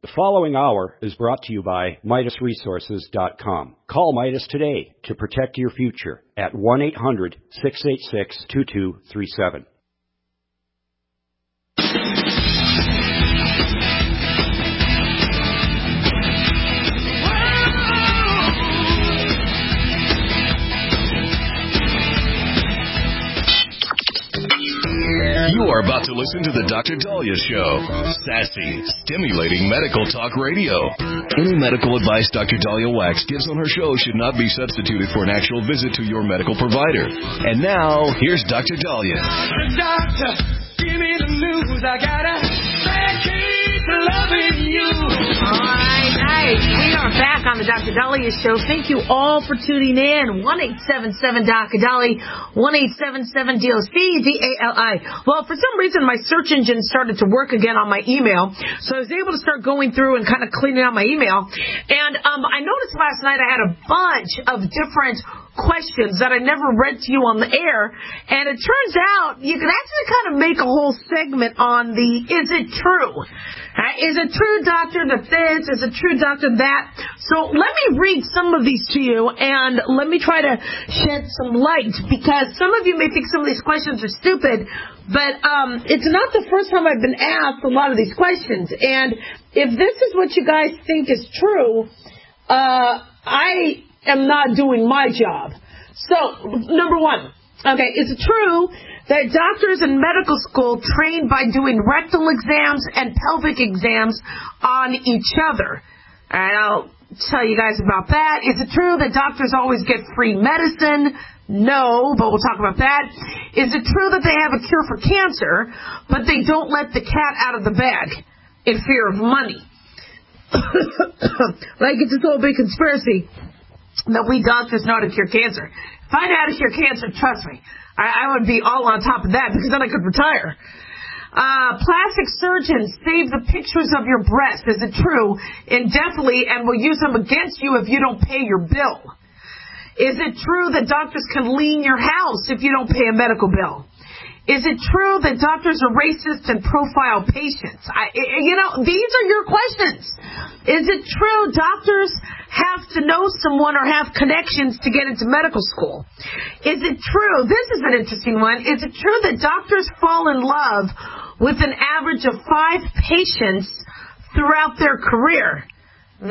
The following hour is brought to you by MidasResources.com. Call Midas today to protect your future at 1-800-686-2237. You are about to listen to the Dr. Daliah Show. Sassy, stimulating medical talk radio. Any medical advice Dr. Daliah Wax gives on her show should not be substituted for an actual visit to your medical provider. And now, here's Dr. Daliah. Doctor, give me the news. I gotta keep loving you. All right, nice. We are back on the Dr. Daliah Show. Thank you all for tuning in. 1-877-DOC-DALI, 1-877-DOC-DALI. Well, for some reason, my search engine started to work again on my email, so I was able to start going through and kind of cleaning out my email. And I noticed last night I had a bunch of different questions that I never read to you on the air, and it turns out you can actually kind of make a whole segment on the is it true? Is it true, doctor, that this? Is it true, doctor, that? So let me read some of these to you, and let me try to shed some light, because some of you may think some of these questions are stupid, but it's not the first time I've been asked a lot of these questions. And if this is what you guys think is true, I am not doing my job. So, number one, okay, is it true that doctors in medical school train by doing rectal exams and pelvic exams on each other? And I'll tell you guys about that. Is it true that doctors always get free medicine? No, but we'll talk about that. Is it true that they have a cure for cancer, but they don't let the cat out of the bag in fear of money? Like it's this whole big conspiracy that we doctors know how to cure cancer. If I knew how to cure cancer, trust me, I would be all on top of that, because then I could retire. Plastic surgeons save the pictures of your breast. Is it true? Indefinitely, and will use them against you if you don't pay your bill. Is it true that doctors can lien your house if you don't pay a medical bill? Is it true that doctors are racist and profile patients? These are your questions. Is it true doctors have to know someone or have connections to get into medical school? Is it true, this is an interesting one, is it true that doctors fall in love with an average of 5 patients throughout their career? Man.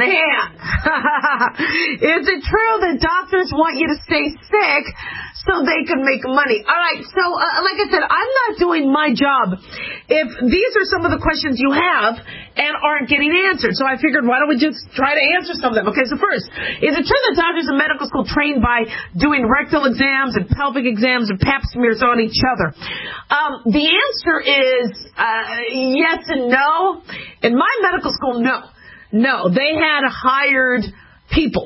Is it true that doctors want you to stay sick so they can make money? All right, so like I said, I'm not doing my job if these are some of the questions you have and aren't getting answered. So I figured, why don't we just try to answer some of them? Okay, so first, is it true that doctors in medical school train by doing rectal exams and pelvic exams and pap smears on each other? The answer is yes and no. In my medical school, no. No, they had hired people.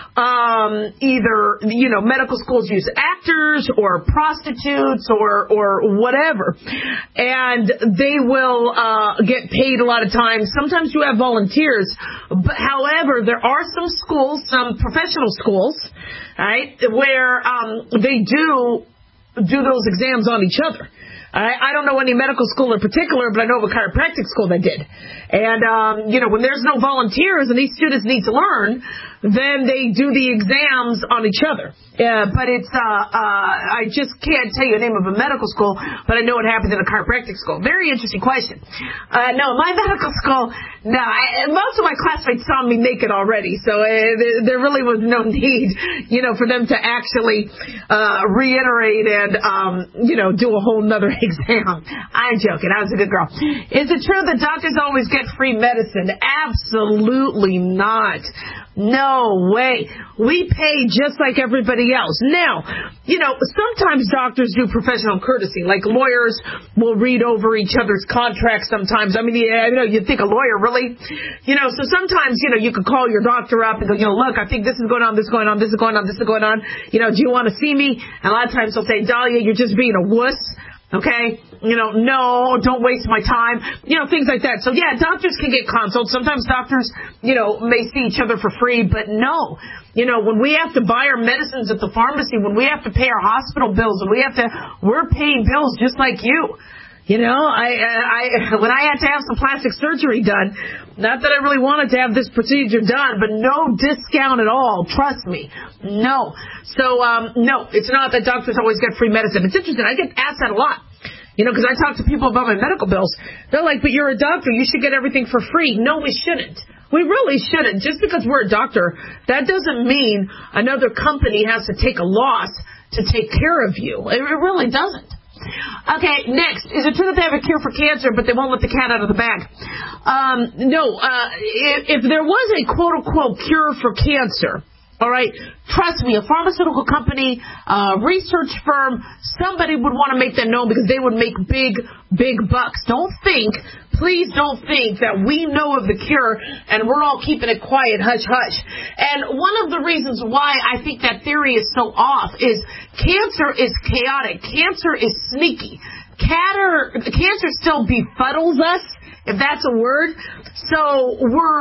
Either, medical schools use actors or prostitutes or whatever. And they will get paid a lot of times. Sometimes you have volunteers. But however, there are some schools, some professional schools, right, where they do those exams on each other. I don't know any medical school in particular, but I know of a chiropractic school that did. And, when there's no volunteers and these students need to learn, then they do the exams on each other. But it's, I just can't tell you the name of a medical school, but I know it happens in a chiropractic school. Very interesting question. No, my medical school, no, most of my classmates saw me naked already, so there really was no need, for them to actually reiterate and, do a whole nother exam. I'm joking. I was a good girl. Is it true that doctors always get free medicine? Absolutely not. No way. We pay just like everybody else. Now, sometimes doctors do professional courtesy, like lawyers will read over each other's contracts sometimes. I mean, you'd think a lawyer, really? So sometimes, you could call your doctor up and go, look, I think this is going on, this is going on, this is going on, this is going on. Do you want to see me? And a lot of times they'll say, Daliah, you're just being a wuss. Okay? No, don't waste my time. Things like that. So, yeah, doctors can get consults. Sometimes doctors, may see each other for free, but no. When we have to buy our medicines at the pharmacy, when we have to pay our hospital bills, and we're paying bills just like you. You know, I when I had to have some plastic surgery done, not that I really wanted to have this procedure done, but no discount at all. Trust me. No. So, no, it's not that doctors always get free medicine. It's interesting. I get asked that a lot. You know, because I talk to people about my medical bills. They're like, but you're a doctor. You should get everything for free. No, we shouldn't. We really shouldn't. Just because we're a doctor, that doesn't mean another company has to take a loss to take care of you. It really doesn't. Okay, next. Is it true that they have a cure for cancer, but they won't let the cat out of the bag? No. If there was a quote-unquote cure for cancer, all right, trust me, a pharmaceutical company, research firm, somebody would want to make that known because they would make big, big bucks. Please don't think that we know of the cure and we're all keeping it quiet, hush, hush. And one of the reasons why I think that theory is so off is cancer is chaotic. Cancer is sneaky. Cancer still befuddles us, if that's a word. So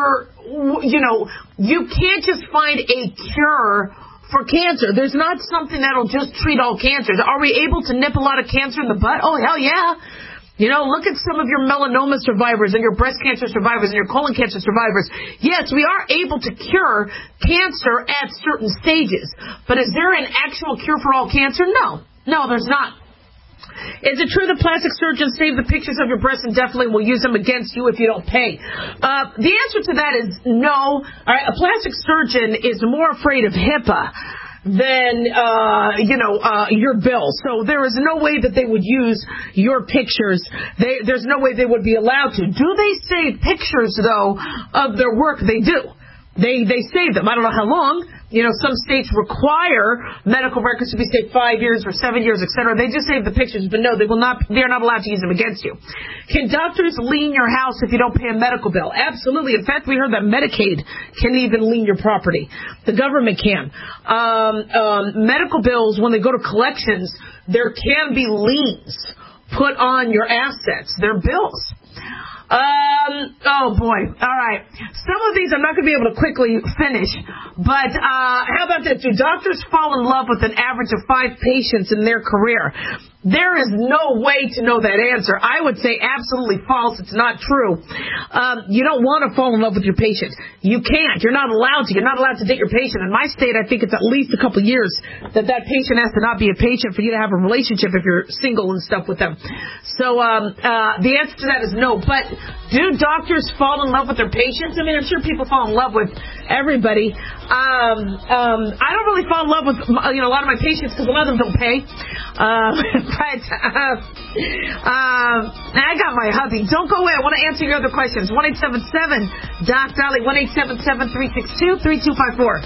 you can't just find a cure for cancer. There's not something that'll just treat all cancers. Are we able to nip a lot of cancer in the butt? Oh, hell yeah. You know, look at some of your melanoma survivors and your breast cancer survivors and your colon cancer survivors. Yes, we are able to cure cancer at certain stages. But is there an actual cure for all cancer? No. No, there's not. Is it true that plastic surgeons save the pictures of your breasts indefinitely and will use them against you if you don't pay? The answer to that is no. All right, a plastic surgeon is more afraid of HIPAA than, your bill. So there is no way that they would use your pictures. There's no way they would be allowed to. Do they save pictures, though, of their work? They do. They save them. I don't know how long. You know, some states require medical records to be saved 5 years or 7 years, etc. They just save the pictures, but no, they are not allowed to use them against you. Can doctors lien your house if you don't pay a medical bill? Absolutely. In fact, we heard that Medicaid can even lien your property. The government can. Medical bills, when they go to collections, there can be liens put on your assets. They're bills. Oh boy. All right. Some of these I'm not going to be able to quickly finish, but how about this? Do doctors fall in love with an average of 5 patients in their career? There is no way to know that answer. I would say absolutely false. It's not true. You don't want to fall in love with your patient. You can't. You're not allowed to. You're not allowed to date your patient. In my state, I think it's at least a couple years that patient has to not be a patient for you to have a relationship if you're single and stuff with them. So the answer to that is no. But do doctors fall in love with their patients? I mean, I'm sure people fall in love with everybody. I don't really fall in love with a lot of my patients because a lot of them don't pay. But I got my hubby. Don't go away. I want to answer your other questions. 1-877-DOC-DOLLY, 1-877-362-3254.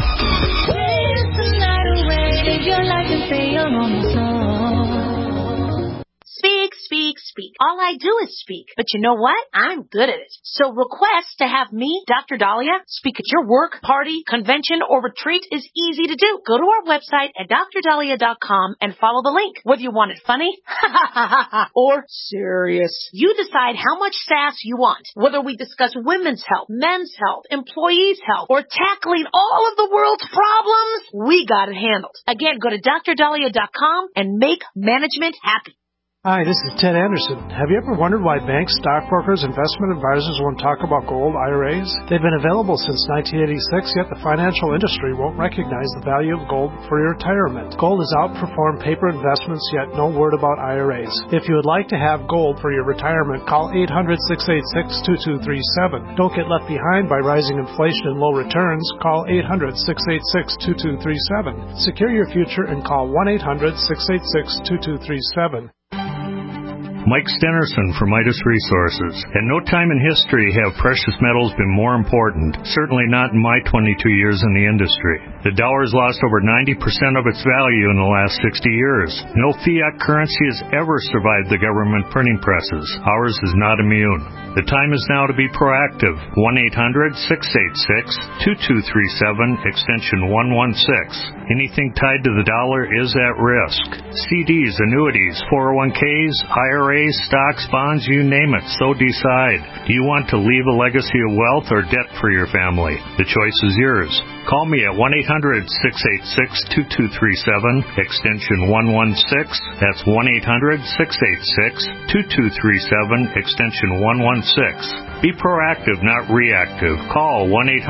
Speak, speak, speak. All I do is speak. But you know what? I'm good at it. So request to have me, Dr. Dahlia, speak at your work, party, convention, or retreat is easy to do. Go to our website at drdahlia.com and follow the link. Whether you want it funny or serious, you decide how much sass you want. Whether we discuss women's health, men's health, employees' health, or tackling all of the world's problems, we got it handled. Again, go to drdahlia.com and make management happy. Hi, this is Ted Anderson. Have you ever wondered why banks, stockbrokers, investment advisors won't talk about gold IRAs? They've been available since 1986, yet the financial industry won't recognize the value of gold for your retirement. Gold has outperformed paper investments, yet no word about IRAs. If you would like to have gold for your retirement, call 800-686-2237. Don't get left behind by rising inflation and low returns. Call 800-686-2237. Secure your future and call 1-800-686-2237. Mike Stenerson from Midas Resources. At no time in history have precious metals been more important, certainly not in my 22 years in the industry. The dollar has lost over 90% of its value in the last 60 years. No fiat currency has ever survived the government printing presses. Ours is not immune. The time is now to be proactive. 1-800-686-2237, extension 116. Anything tied to the dollar is at risk. CDs, annuities, 401ks, IRAs, IRAs, stocks, bonds, you name it. So decide. Do you want to leave a legacy of wealth or debt for your family? The choice is yours. Call me at 1-800-686-2237, extension 116. That's 1-800-686-2237, extension 116. Be proactive, not reactive. Call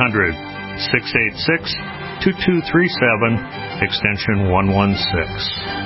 1-800-686-2237, extension 116.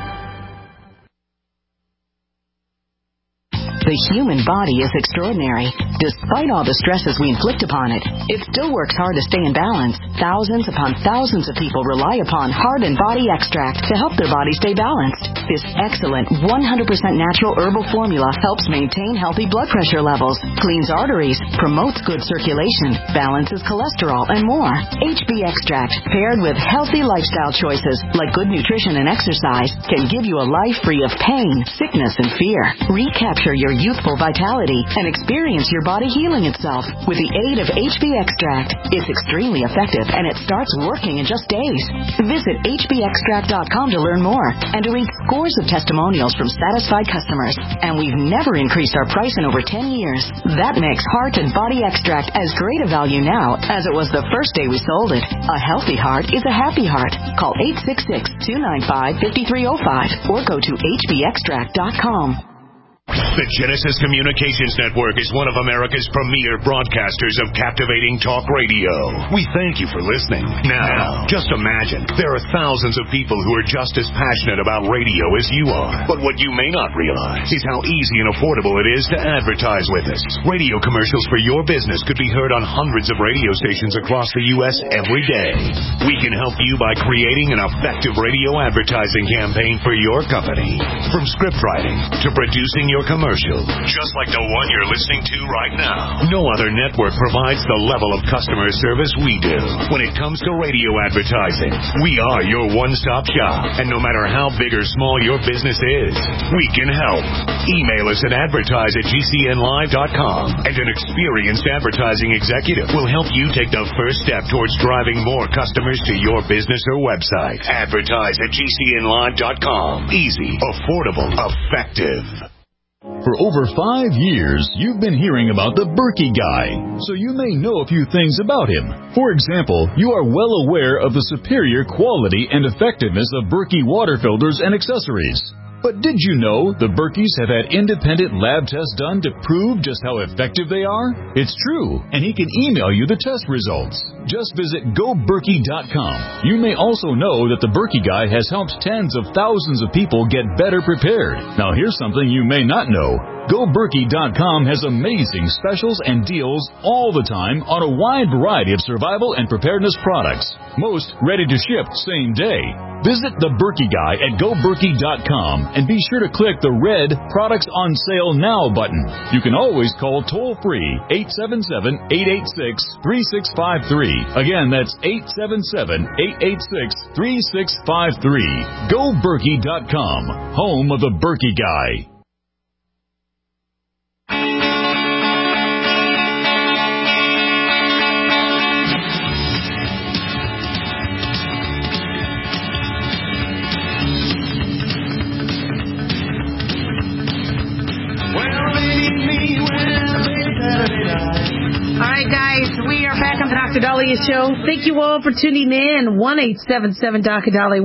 The human body is extraordinary. Despite all the stresses we inflict upon it, it still works hard to stay in balance. Thousands upon thousands of people rely upon Heart and Body Extract to help their body stay balanced. This excellent 100% natural herbal formula helps maintain healthy blood pressure levels, cleans arteries, promotes good circulation, balances cholesterol, and more. HB Extract, paired with healthy lifestyle choices like good nutrition and exercise, can give you a life free of pain, sickness, and fear. Recapture your youthful vitality and experience your body healing itself with the aid of HB Extract. It's extremely effective and it starts working in just days. Visit hbextract.com to learn more and to read scores of testimonials from satisfied customers. And we've never increased our price in over 10 years. That makes Heart and Body Extract as great a value now as it was the first day we sold it. A healthy heart is a happy heart. Call 866-295-5305 or go to hbextract.com. The Genesis Communications Network is one of America's premier broadcasters of captivating talk radio. We thank you for listening. Now, just imagine, there are thousands of people who are just as passionate about radio as you are. But what you may not realize is how easy and affordable it is to advertise with us. Radio commercials for your business could be heard on hundreds of radio stations across the U.S. every day. We can help you by creating an effective radio advertising campaign for your company. From script writing to producing your commercial, just like the one you're listening to right now. No other network provides the level of customer service we do. When it comes to radio advertising, we are your one-stop shop. And no matter how big or small your business is, we can help. Email us at advertise@gcnlive.com, and an experienced advertising executive will help you take the first step towards driving more customers to your business or website. Advertise@gcnlive.com. Easy, affordable, effective. For over 5 years, you've been hearing about the Berkey Guy, so you may know a few things about him. For example, you are well aware of the superior quality and effectiveness of Berkey water filters and accessories. But did you know the Berkeys have had independent lab tests done to prove just how effective they are? It's true, and he can email you the test results. Just visit GoBerkey.com. You may also know that the Berkey Guy has helped tens of thousands of people get better prepared. Now here's something you may not know. GoBerkey.com has amazing specials and deals all the time on a wide variety of survival and preparedness products. Most ready to ship same day. Visit the Berkey Guy at GoBerkey.com and be sure to click the red Products on Sale Now button. You can always call toll-free 877-886-3653. Again, that's 877-886-3653. GoBerkey.com, home of the Berkey Guy. All right, guys, we are back on the Dr. Dahlia Show. Thank you all for tuning in. 1-877-Dr. Dahlia,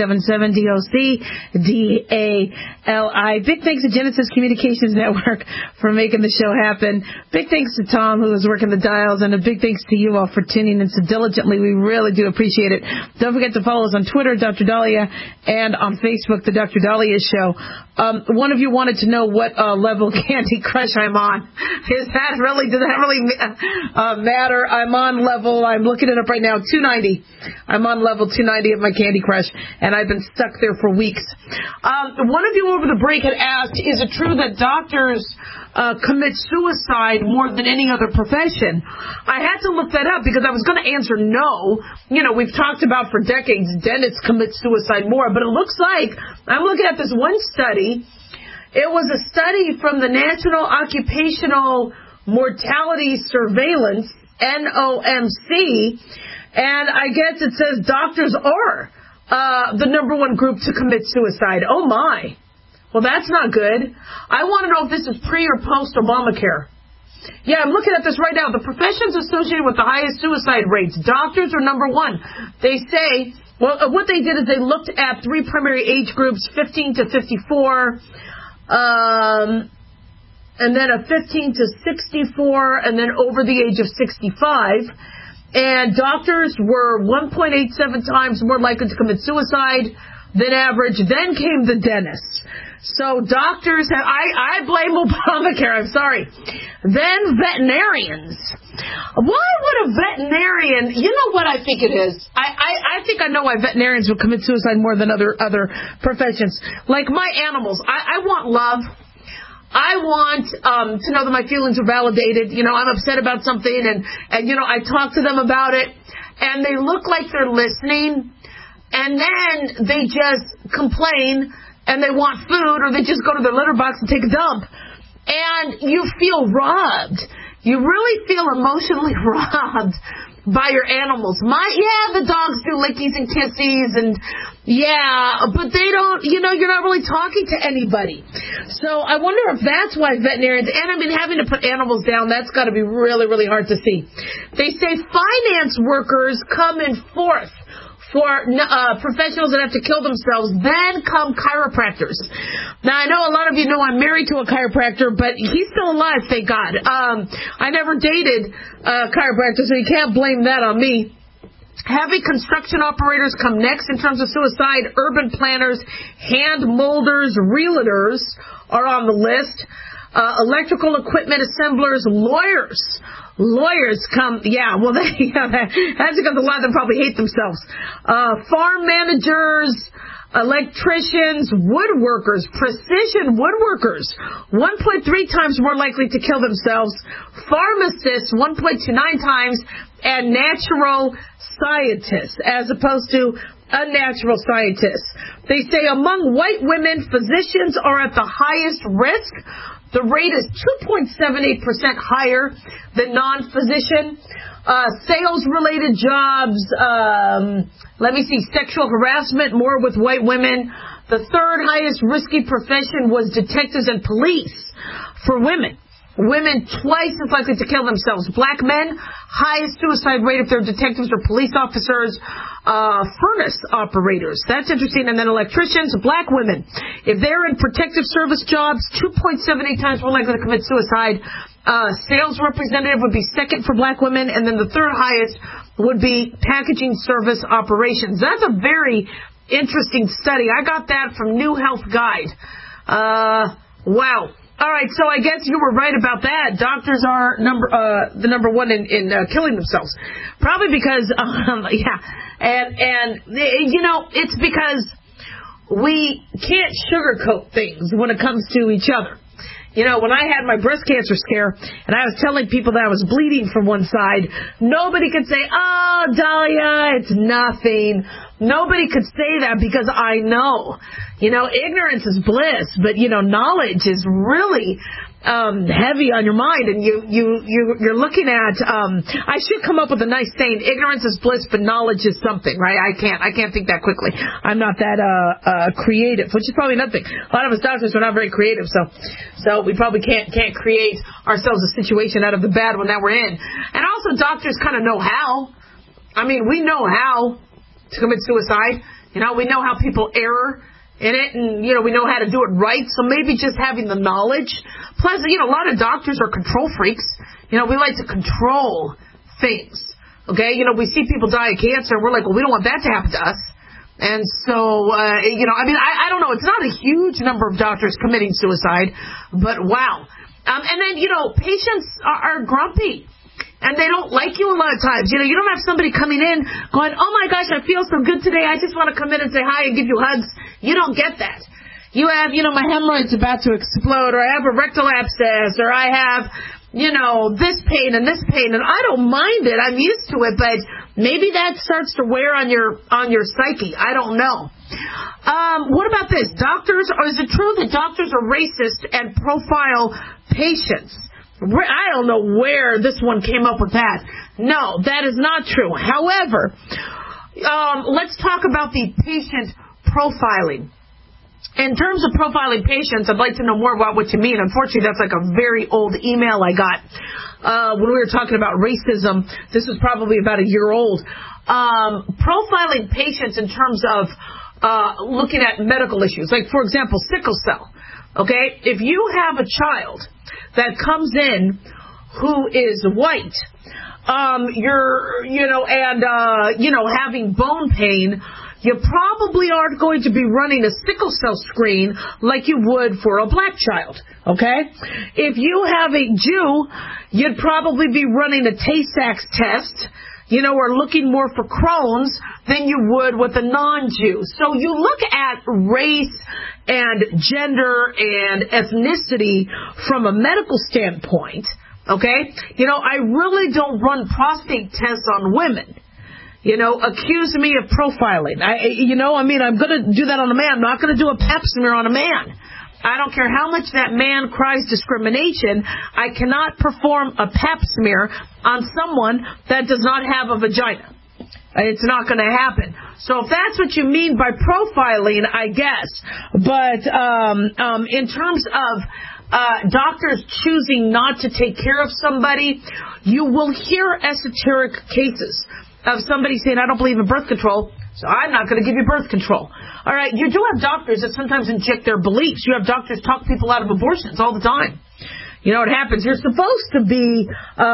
1-877-DOC-DALI. Big thanks to Genesis Communications Network for making the show happen. Big thanks to Tom, who is working the dials, and a big thanks to you all for tuning in so diligently. We really do appreciate it. Don't forget to follow us on Twitter, Dr. Dahlia, and on Facebook, The Dr. Dahlia Show. One of you wanted to know what level Candy Crush I'm on. Does that really matter? I'm on level, I'm looking it up right now, 290. I'm on level 290 of my Candy Crush, and I've been stuck there for weeks. One of you over the break had asked, is it true that doctors commit suicide more than any other profession? I had to look that up because I was going to answer no. You know, we've talked about for decades dentists commit suicide more, but it looks like, I'm looking at this one study. It was a study from the National Occupational Mortality Surveillance, NOMC, and I guess it says doctors are the number one group to commit suicide. Oh my. Well, that's not good. I want to know if this is pre or post Obamacare. Yeah, I'm looking at this right now. The professions associated with the highest suicide rates. Doctors are number one. They say, well, what they did is they looked at 3 primary age groups, 15 to 54, and then a 15 to 64, and then over the age of 65. And doctors were 1.87 times more likely to commit suicide than average. Then came the dentists. So doctors have, I blame Obamacare, I'm sorry. Then veterinarians. Why would a veterinarian, you know what I think it is? I think I know why veterinarians would commit suicide more than other professions. Like my animals, I want love. I want to know that my feelings are validated. You know, I'm upset about something and you know, I talk to them about it and they look like they're listening and then they just complain and they want food or they just go to their litter box and take a dump. And you feel robbed. You really feel emotionally robbed by your animals. The dogs do lickies and kissies and but they don't, you know, you're not really talking to anybody. So I wonder if that's why veterinarians, and I mean having to put animals down, that's got to be really, really hard to see. They say finance workers come in fourth for professionals that have to kill themselves. Then come chiropractors. Now, I know a lot of you know I'm married to a chiropractor, but he's still alive, thank God. I never dated a chiropractor, so you can't blame that on me. Heavy construction operators come next in terms of suicide. Urban planners, hand molders, realtors are on the list. Electrical equipment assemblers, lawyers. Lawyers come, that's because a lot of them probably hate themselves. Farm managers, electricians, woodworkers, precision woodworkers, 1.3 times more likely to kill themselves. Pharmacists, 1.29 times, and natural scientists, as opposed to unnatural scientists. They say among white women, physicians are at the highest risk. The rate is 2.78% higher than non-physician. Sales-related jobs, sexual harassment, more with white women. The third highest risky profession was detectives and police for women. Women twice as likely to kill themselves. Black men, highest suicide rate if they're detectives or police officers. Furnace operators. That's interesting. And then electricians, black women. If they're in protective service jobs, 2.78 times more likely to commit suicide. Sales representative would be second for black women. And then the third highest would be packaging service operations. That's a very interesting study. I got that from New Health Guide. Wow. All right, so I guess you were right about that. Doctors are the number one in killing themselves. Probably because, and you know, it's because we can't sugarcoat things when it comes to each other. You know, when I had my breast cancer scare and I was telling people that I was bleeding from one side, nobody could say, "Oh, Dahlia, it's nothing." Nobody could say that because I know. You know, ignorance is bliss, but, you know, knowledge is really heavy on your mind. And you're looking at, I should come up with a nice saying, ignorance is bliss, but knowledge is something, right? I can't think that quickly. I'm not that creative, which is probably nothing. A lot of us doctors are not very creative, so we probably can't create ourselves a situation out of the bad one that we're in. And also doctors kind of know how. I mean, we know how to commit suicide. You know, we know how people err in it, and, you know, we know how to do it right. So maybe just having the knowledge. Plus, you know, a lot of doctors are control freaks. You know, we like to control things. Okay? You know, we see people die of cancer, and we're like, well, we don't want that to happen to us. And so, you know, I mean, I don't know. It's not a huge number of doctors committing suicide, but wow. And then, you know, patients are grumpy. And they don't like you a lot of times. You know, you don't have somebody coming in going, "Oh my gosh, I feel so good today. I just want to come in and say hi and give you hugs." You don't get that. You have, you know, my hemorrhoid's about to explode, or I have a rectal abscess, or I have, you know, this pain and this pain, and I don't mind it. I'm used to it, but maybe that starts to wear on your psyche. I don't know. What about this? Doctors, or is it true that doctors are racist and profile patients? I don't know where this one came up with that. No, that is not true. However, let's talk about the patient profiling. in terms of profiling patients, I'd like to know more about what you mean. Unfortunately, that's like a very old email I got when we were talking about racism. This was probably about a year old. Profiling patients in terms of looking at medical issues. Like, for example, sickle cell. Okay? If you have a child that comes in who is white, having bone pain, you probably aren't going to be running a sickle cell screen like you would for a black child, okay? If you have a Jew, you'd probably be running a Tay-Sachs test, or looking more for Crohn's than you would with a non-Jew. So you look at race and gender and ethnicity from a medical standpoint, okay? I really don't run prostate tests on women. Accuse me of profiling. I'm going to do that on a man. I'm not going to do a pap smear on a man. I don't care how much that man cries discrimination. I cannot perform a pap smear on someone that does not have a vagina. It's not going to happen. So if that's what you mean by profiling, I guess. But in terms of doctors choosing not to take care of somebody, you will hear esoteric cases of somebody saying, I don't believe in birth control, so I'm not going to give you birth control. All right, you do have doctors that sometimes inject their beliefs. You have doctors talk people out of abortions all the time. You know what happens? You're supposed to be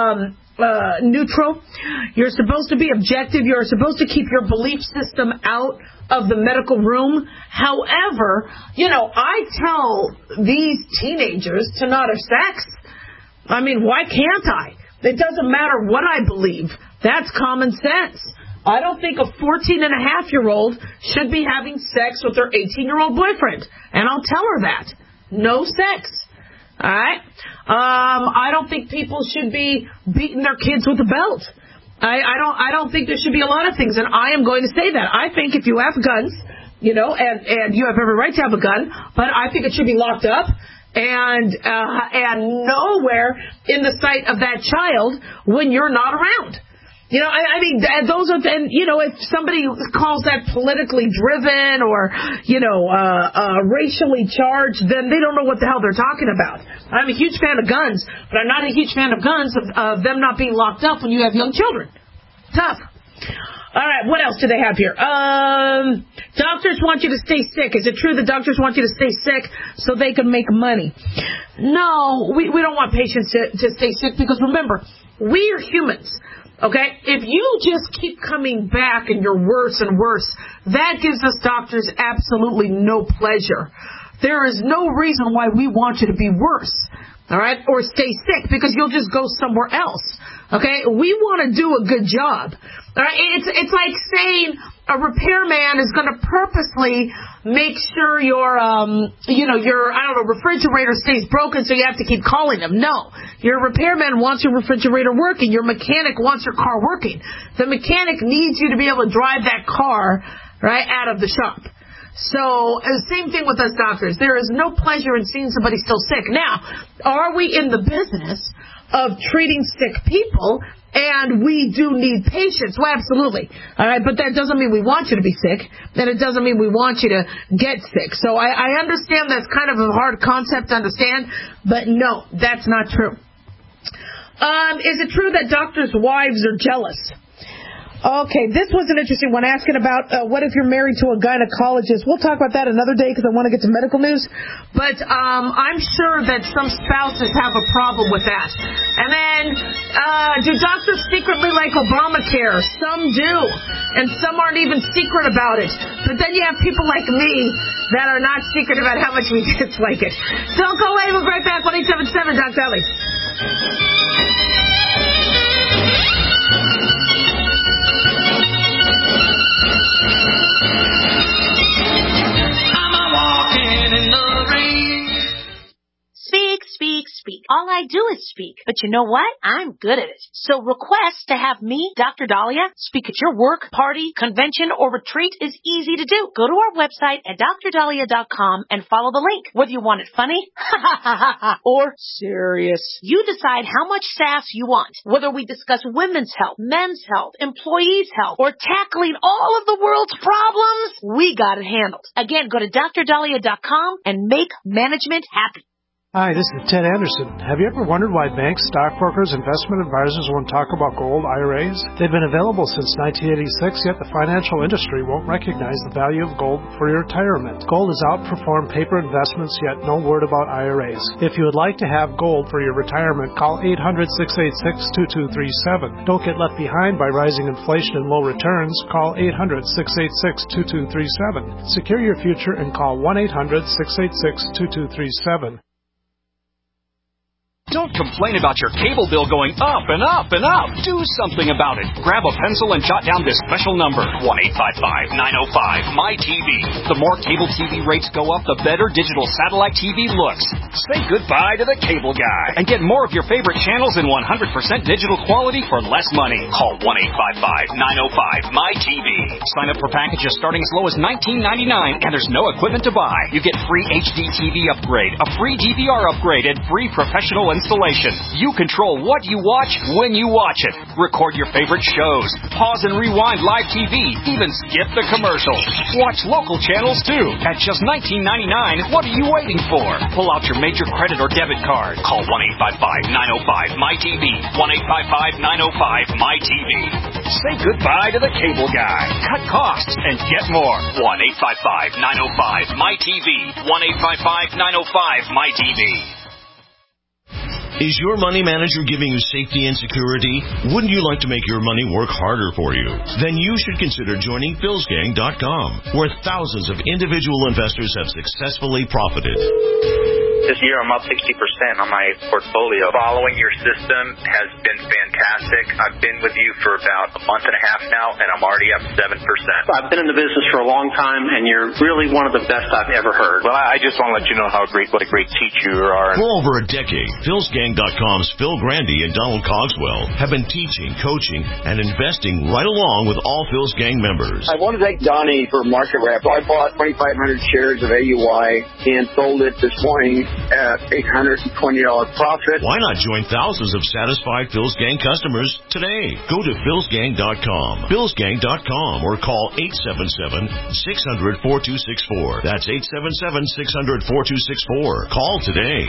neutral. You're supposed to be objective. You're supposed to keep your belief system out of the medical room. However, I tell these teenagers to not have sex. I mean, why can't I? It doesn't matter what I believe. That's common sense. I don't think a 14-and-a-half-year-old should be having sex with their 18-year-old boyfriend. And I'll tell her that. No sex. All right? I don't think people should be beating their kids with a belt. I don't think there should be a lot of things, and I am going to say that. I think if you have guns, and you have every right to have a gun, but I think it should be locked up and nowhere in the sight of that child when you're not around. Those are, if somebody calls that politically driven or, racially charged, then they don't know what the hell they're talking about. I'm a huge fan of guns, but I'm not a huge fan of guns of them not being locked up when you have young children. Tough. All right, what else do they have here? Doctors want you to stay sick. Is it true that doctors want you to stay sick so they can make money? No, we don't want patients to stay sick because, remember, we are humans. Okay, if you just keep coming back and you're worse and worse, that gives us doctors absolutely no pleasure. There is no reason why we want you to be worse, all right, or stay sick, because you'll just go somewhere else. Okay, we want to do a good job. All right, it's like saying a repairman is going to purposely make sure your refrigerator stays broken, so you have to keep calling them. No, your repairman wants your refrigerator working. Your mechanic wants your car working. The mechanic needs you to be able to drive that car right out of the shop. So, same thing with us doctors. There is no pleasure in seeing somebody still sick. Now, are we in the business of treating sick people? And we do need patients. Well, absolutely. All right, but that doesn't mean we want you to be sick, and it doesn't mean we want you to get sick. So I understand that's kind of a hard concept to understand, but no, that's not true. Is it true that doctors' wives are jealous? Okay, this was an interesting one, asking about what if you're married to a gynecologist. We'll talk about that another day because I want to get to medical news. But I'm sure that some spouses have a problem with that. And then, do doctors secretly like Obamacare? Some do. And some aren't even secret about it. But then you have people like me that are not secret about how much we dislike it. Don't go away. We'll be right back. 1-877 Doc Valley. Speak, speak, speak. All I do is speak. But you know what? I'm good at it. So request to have me, Dr. Dahlia, speak at your work, party, convention, or retreat is easy to do. Go to our website at drdahlia.com and follow the link. Whether you want it funny or serious, you decide how much sass you want. Whether we discuss women's health, men's health, employees' health, or tackling all of the world's problems, we got it handled. Again, go to drdahlia.com and make management happy. Hi, this is Ted Anderson. Have you ever wondered why banks, stockbrokers, investment advisors won't talk about gold IRAs? They've been available since 1986, yet the financial industry won't recognize the value of gold for your retirement. Gold has outperformed paper investments, yet no word about IRAs. If you would like to have gold for your retirement, call 800-686-2237. Don't get left behind by rising inflation and low returns. Call 800-686-2237. Secure your future and call 1-800-686-2237. Don't complain about your cable bill going up and up and up. Do something about it. Grab a pencil and jot down this special number, 1-855-905-MY-TV. The more cable TV rates go up, the better digital satellite TV looks. Say goodbye to the cable guy and get more of your favorite channels in 100% digital quality for less money. Call 1-855-905-MY-TV. Sign up for packages starting as low as $19.99, and there's no equipment to buy. You get free HD TV upgrade, a free DVR upgrade, and free professional installation. You control what you watch when you watch it. Record your favorite shows. Pause and rewind live TV. Even skip the commercials. Watch local channels too. At just $19.99, what are you waiting for? Pull out your major credit or debit card. Call 1-855-905-MY-TV. 1-855-905-MY-TV. Say goodbye to the cable guy. Cut costs and get more. 1-855-905-MY-TV. 1-855-905-MY-TV. Is your money manager giving you safety and security? Wouldn't you like to make your money work harder for you? Then you should consider joining philsgang.com, where thousands of individual investors have successfully profited. This year I'm up 60% on my portfolio. Following your system has been fantastic. I've been with you for about a month and a half now, and I'm already up 7%. I've been in the business for a long time, and you're really one of the best I've ever heard. Well, I just want to let you know what a great teacher you are. For over a decade, philsgang.com's Phil Grandy and Donald Cogswell have been teaching, coaching, and investing right along with all Phil's Gang members. I want to thank Donnie for market wrap. I bought 2,500 shares of AUI and sold it this morning at $820 profit. Why not join thousands of satisfied Phil's Gang customers today? Go to philsgang.com, philsgang.com, or call 877-600-4264. That's 877-600-4264. Call today.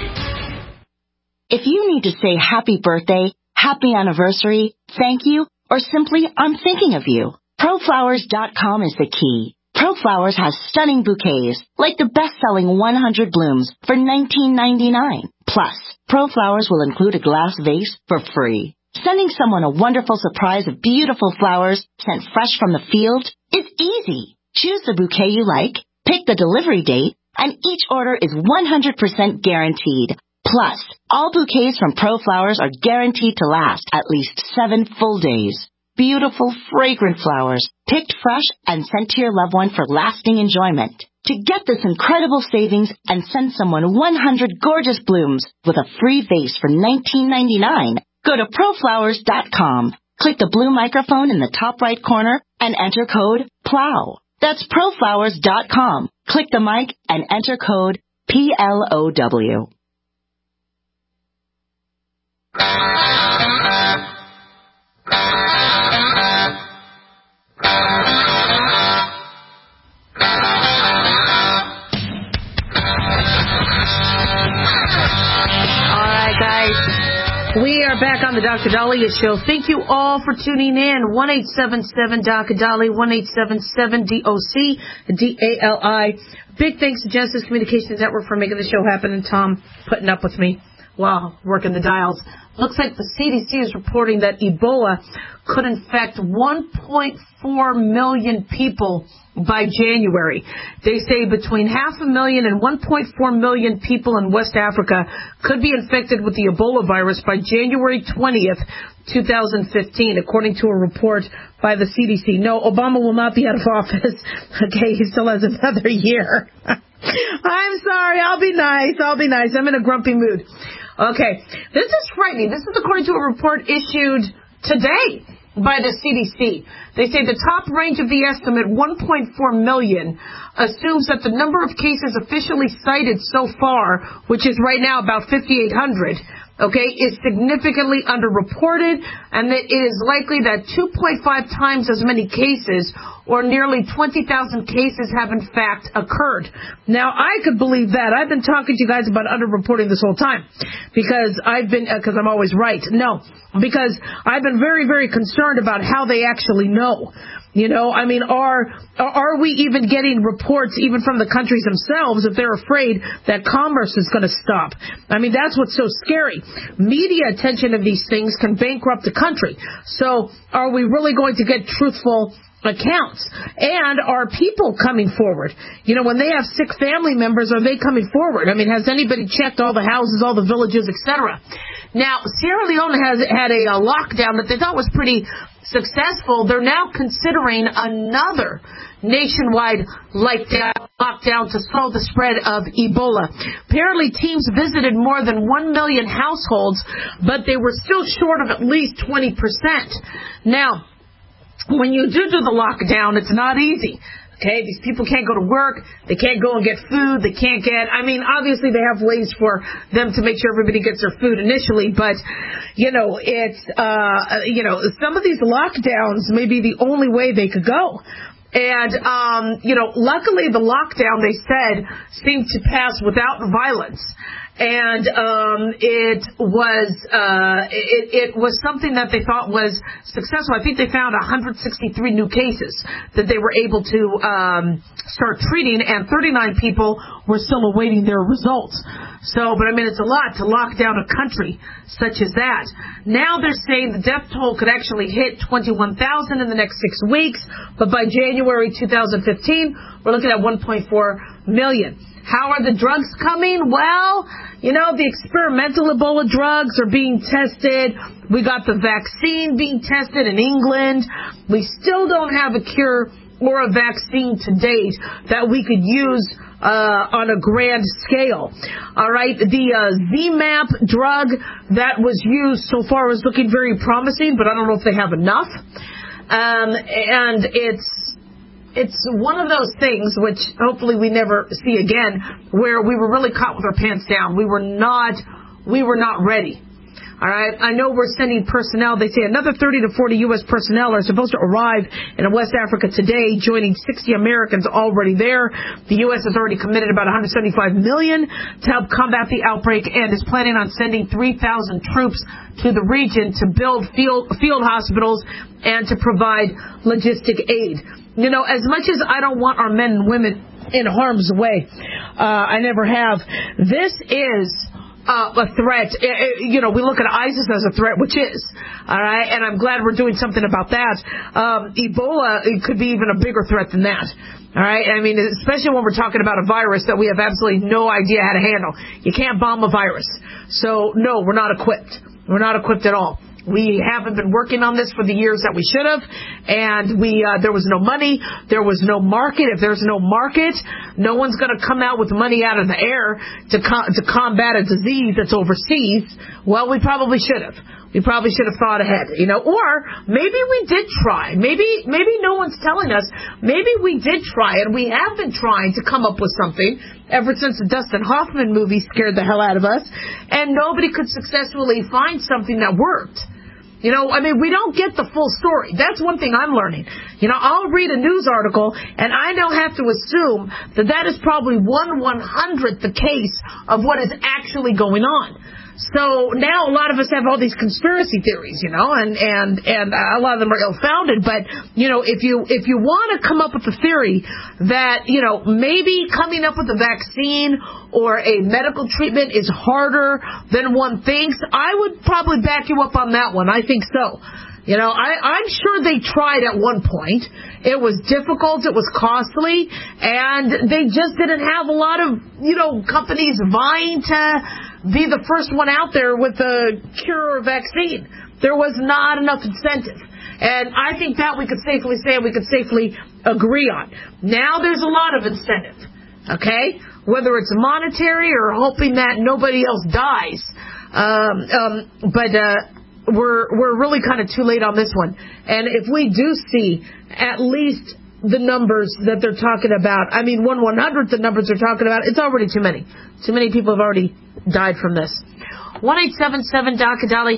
If you need to say happy birthday, happy anniversary, thank you, or simply I'm thinking of you, ProFlowers.com is the key. ProFlowers has stunning bouquets, like the best-selling 100 blooms for $19.99. Plus, ProFlowers will include a glass vase for free. Sending someone a wonderful surprise of beautiful flowers sent fresh from the field is easy. Choose the bouquet you like, pick the delivery date, and each order is 100% guaranteed. Plus, all bouquets from ProFlowers are guaranteed to last at least 7 full days. Beautiful, fragrant flowers, picked fresh and sent to your loved one for lasting enjoyment. To get this incredible savings and send someone 100 gorgeous blooms with a free vase for $19.99, go to ProFlowers.com. Click the blue microphone in the top right corner and enter code PLOW. That's ProFlowers.com. Click the mic and enter code PLOW. We are back on the Dr. Dahlia Show. Thank you all for tuning in. 1-877-DOC-DALI, 1-877-DOC-DALI. Big thanks to Genesis Communications Network for making the show happen, and Tom putting up with me while working the dials. Looks like the CDC is reporting that Ebola could infect 1.4 million people by January. They say between 500,000 and 1.4 million people in West Africa could be infected with the Ebola virus by January 20th, 2015, according to a report by the CDC. No, Obama will not be out of office. Okay, he still has another year. I'm sorry. I'll be nice. I'm in a grumpy mood. Okay, this is frightening. This is according to a report issued today by the CDC. They say the top range of the estimate, 1.4 million, assumes that the number of cases officially cited so far, which is right now about 5,800, okay, is significantly underreported, and that it is likely that 2.5 times as many cases, or nearly 20,000 cases, have in fact occurred. Now, I could believe that. I've been talking to you guys about underreporting this whole time, because I'm always right. No, because I've been very, very concerned about how they actually know. You know, I mean, are we even getting reports even from the countries themselves if they're afraid that commerce is going to stop? I mean, that's what's so scary. Media attention of these things can bankrupt the country. So are we really going to get truthful accounts? And are people coming forward? You know, when they have sick family members, are they coming forward? I mean, has anybody checked all the houses, all the villages, etc.? Now, Sierra Leone has had a lockdown that they thought was pretty successful. They're now considering another nationwide lockdown to slow the spread of Ebola. Apparently, teams visited more than 1 million households, but they were still short of at least 20%. Now, when you do the lockdown, it's not easy. Okay, these people can't go to work, they can't go and get food, they can't get, I mean, obviously they have ways for them to make sure everybody gets their food initially, but, you know, it's, some of these lockdowns may be the only way they could go. And, luckily the lockdown, they said, seemed to pass without violence. And it was something that they thought was successful. I think they found 163 new cases that they were able to start treating, and 39 people were still awaiting their results. So, but I mean, it's a lot to lock down a country such as that. Now they're saying the death toll could actually hit 21,000 in the next 6 weeks, but by January 2015, we're looking at 1.4 million. How are the drugs coming? Well, you know, the experimental Ebola drugs are being tested. We got the vaccine being tested in England. We still don't have a cure or a vaccine to date that we could use on a grand scale. All right, the ZMapp drug that was used so far is looking very promising, but I don't know if they have enough. And it's one of those things which hopefully we never see again, where we were really caught with our pants down. We were not ready. All right. I know we're sending personnel. They say another 30 to 40 U.S. personnel are supposed to arrive in West Africa today, joining 60 Americans already there. The U.S. has already committed about $175 million to help combat the outbreak and is planning on sending 3,000 troops to the region to build field hospitals and to provide logistic aid. You know, as much as I don't want our men and women in harm's way, I never have. This is a threat. You know, we look at ISIS as a threat, which is, all right, and I'm glad we're doing something about that. Ebola, it could be even a bigger threat than that. All right, I mean, especially when we're talking about a virus that we have absolutely no idea how to handle. You can't bomb a virus. So, no, we're not equipped. We're not equipped at all. We haven't been working on this for the years that we should have, and there was no money, there was no market. If there's no market, no one's going to come out with money out of the air to combat a disease that's overseas. Well, we probably should have. We probably should have thought ahead, you know, or maybe we did try. Maybe no one's telling us. Maybe we did try, and we have been trying to come up with something ever since the Dustin Hoffman movie scared the hell out of us, and nobody could successfully find something that worked. You know, I mean, we don't get the full story. That's one thing I'm learning. You know, I'll read a news article, and I don't have to assume that is probably 1/100th the case of what is actually going on. So now a lot of us have all these conspiracy theories, you know, and a lot of them are ill-founded. But, you know, if you want to come up with a theory that, you know, maybe coming up with a vaccine or a medical treatment is harder than one thinks, I would probably back you up on that one. I think so. You know, I'm sure they tried at one point. It was difficult, it was costly, and they just didn't have a lot of, you know, companies vying to be the first one out there with a cure or vaccine. There was not enough incentive. And I think that we could safely say and we could safely agree on. Now there's a lot of incentive, okay? Whether it's monetary or hoping that nobody else dies. But we're really kind of too late on this one. And if we do see at least the numbers that they're talking about, I mean, 1/100th the numbers they're talking about, it's already too many. Too many people have already died from this. 1-877-DOC-DALI,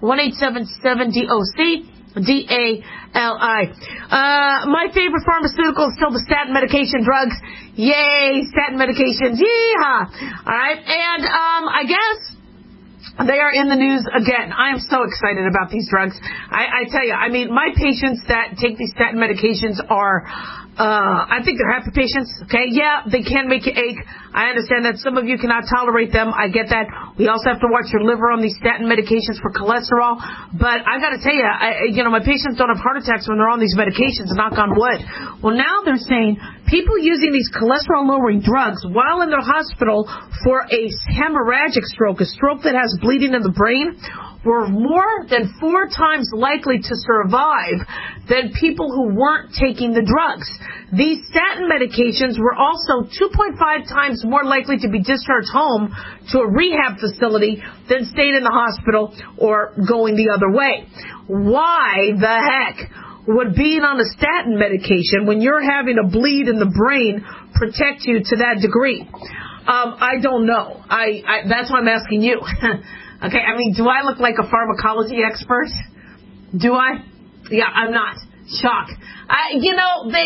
1-877-DOC-DALI. My favorite pharmaceutical is still the statin medication drugs. Yay, statin medications. Yeehaw. All right. And I guess they are in the news again. I am so excited about these drugs. I tell you, I mean, my patients that take these statin medications are, I think they're happy patients. Okay, yeah, they can make you ache. I understand that some of you cannot tolerate them. I get that. We also have to watch your liver on these statin medications for cholesterol. But I got to tell you, my patients don't have heart attacks when they're on these medications, knock on wood. Well, now they're saying people using these cholesterol-lowering drugs while in the hospital for a hemorrhagic stroke, a stroke that has bleeding in the brain, were more than 4 times likely to survive than people who weren't taking the drugs. These statin medications were also 2.5 times more likely to be discharged home to a rehab facility than staying in the hospital or going the other way. Why the heck would being on a statin medication when you're having a bleed in the brain protect you to that degree? I don't know. That's why I'm asking you. Okay, I mean, do I look like a pharmacology expert? Do I? Yeah, I'm not. Shock. Maybe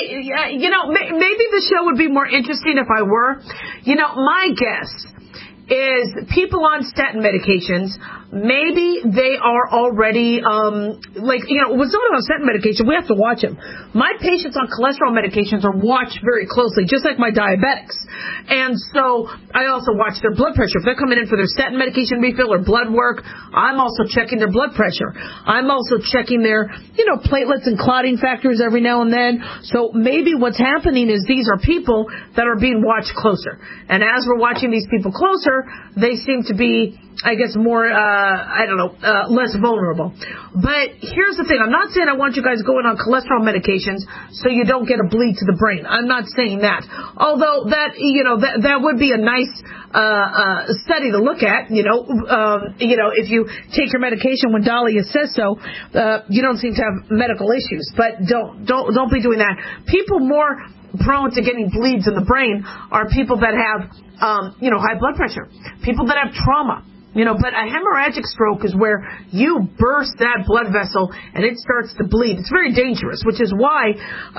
the show would be more interesting if I were. My guess is people on statin medications, maybe they are already, with someone on statin medication, we have to watch them. My patients on cholesterol medications are watched very closely, just like my diabetics. And so I also watch their blood pressure. If they're coming in for their statin medication refill or blood work, I'm also checking their blood pressure. I'm also checking their, platelets and clotting factors every now and then. So maybe what's happening is these are people that are being watched closer. And as we're watching these people closer, they seem to be, I guess, more, less vulnerable. But here's the thing. I'm not saying I want you guys going on cholesterol medications so you don't get a bleed to the brain. I'm not saying that. Although that would be a nice study to look at. If you take your medication when Dahlia says so, you don't seem to have medical issues. But don't be doing that. People more prone to getting bleeds in the brain are people that have, high blood pressure, people that have trauma. But a hemorrhagic stroke is where you burst that blood vessel and it starts to bleed. It's very dangerous, which is why,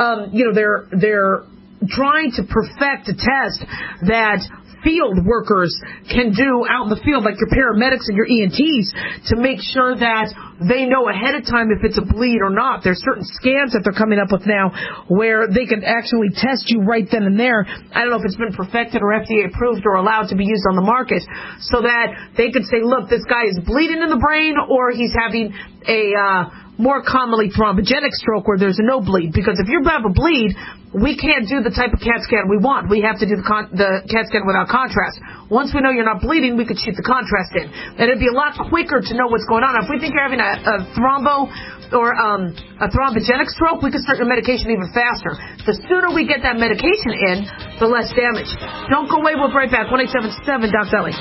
they're trying to perfect a test that field workers can do out in the field, like your paramedics and your EMTs, to make sure that they know ahead of time if it's a bleed or not. There's certain scans that they're coming up with now where they can actually test you right then and there. I don't know if it's been perfected or FDA approved or allowed to be used on the market, so that they could say, look, this guy is bleeding in the brain, or he's having a more commonly thrombogenic stroke where there's no bleed. Because if you have a bleed, we can't do the type of CAT scan we want. We have to do the CAT scan without contrast. Once we know you're not bleeding, we could shoot the contrast in. And it'd be a lot quicker to know what's going on. If we think you're having a thrombo or a thrombogenic stroke, we could start your medication even faster. The sooner we get that medication in, the less damage. Don't go away. We'll be right back. 1-877-DOC-DALI.